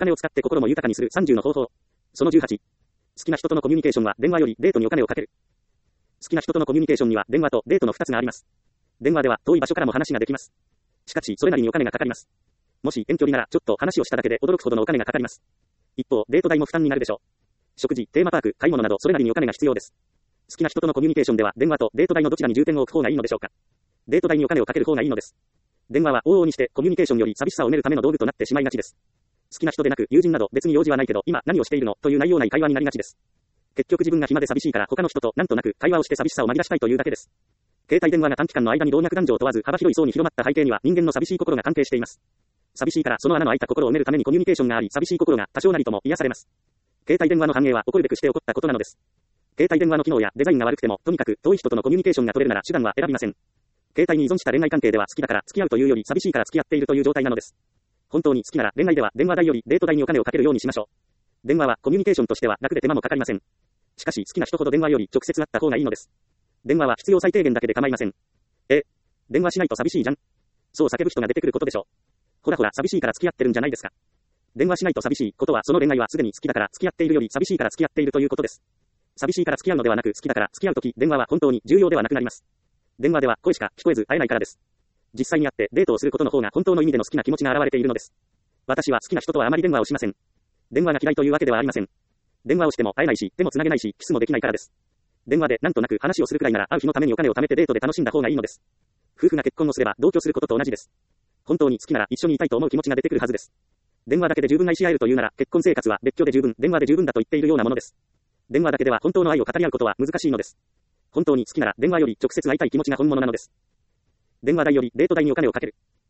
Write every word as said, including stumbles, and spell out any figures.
金を使って心も豊かにするさんじゅうの方法。そのじゅうはち。好きな人とのコミュニケーションは電話よりデートにお金をかける。好きな人とのコミュニケーションには電話とデートのふたつがあります。電話では遠い場所からも話ができます。しかし、それなりにお金がかかります。もし遠距離ならちょっと話をしただけで驚くほどのお金がかかります。一方、デート代も負担になるでしょう。食事、テーマパーク、買い物などそれなりにお金が必要です。好きな人とのコミュニケーションでは電話とデート代のどちらに重点を置く方がいいのでしょうか。デート代にお金をかける方がいいのです。電話は往々にしてコミュニケーションより寂しさを埋めるための道具となってしまいがちです。好きな人でなく友人など別に用事はないけど今何をしているのという内容ない会話になりがちです。結局自分が暇で寂しいから他の人となんとなく会話をして寂しさを紛らしたいというだけです。携帯電話が短期間の間に老若男女を問わず幅広い層に広まった背景には人間の寂しい心が関係しています。寂しいからその穴の開いた心を埋めるためにコミュニケーションがあり寂しい心が多少なりとも癒されます。携帯電話の反映は起こるべくして起こったことなのです。携帯電話の機能やデザインが悪くてもとにかく遠い人とのコミュニケーションが取れるなら手段は選びません。携帯に依存した恋愛関係では好きだから付き合うというより寂しいから付き合っているという状態なのです。本当に好きなら恋愛では電話代よりデート代にお金をかけるようにしましょう。電話はコミュニケーションとしては楽で手間もかかりません。しかし好きな人ほど電話より直接会った方がいいのです。電話は必要最低限だけで構いません。え、電話しないと寂しいじゃん。そう叫ぶ人が出てくることでしょう。ほらほら寂しいから付き合ってるんじゃないですか。電話しないと寂しいことはその恋愛はすでに好きだから付き合っているより寂しいから付き合っているということです。寂しいから付き合うのではなく好きだから付き合うとき電話は本当に重要ではなくなります。電話では声しか聞こえず会えないからです。実際に会ってデートをすることの方が本当の意味での好きな気持ちが現れているのです。私は好きな人とはあまり電話をしません。電話が嫌いというわけではありません。電話をしても会えないし、手もつなげないし、キスもできないからです。電話でなんとなく話をするくらいなら会う日のためにお金を貯めてデートで楽しんだ方がいいのです。夫婦が結婚をすれば同居することと同じです。本当に好きなら一緒にいたいと思う気持ちが出てくるはずです。電話だけで十分愛し合えるというなら結婚生活は別居で十分、電話で十分だと言っているようなものです。電話だけでは本当の愛を語り合うことは難しいのです。本当に好きなら電話より直接会いたい気持ちが本物なのです。電話代よりデート代にお金をかける。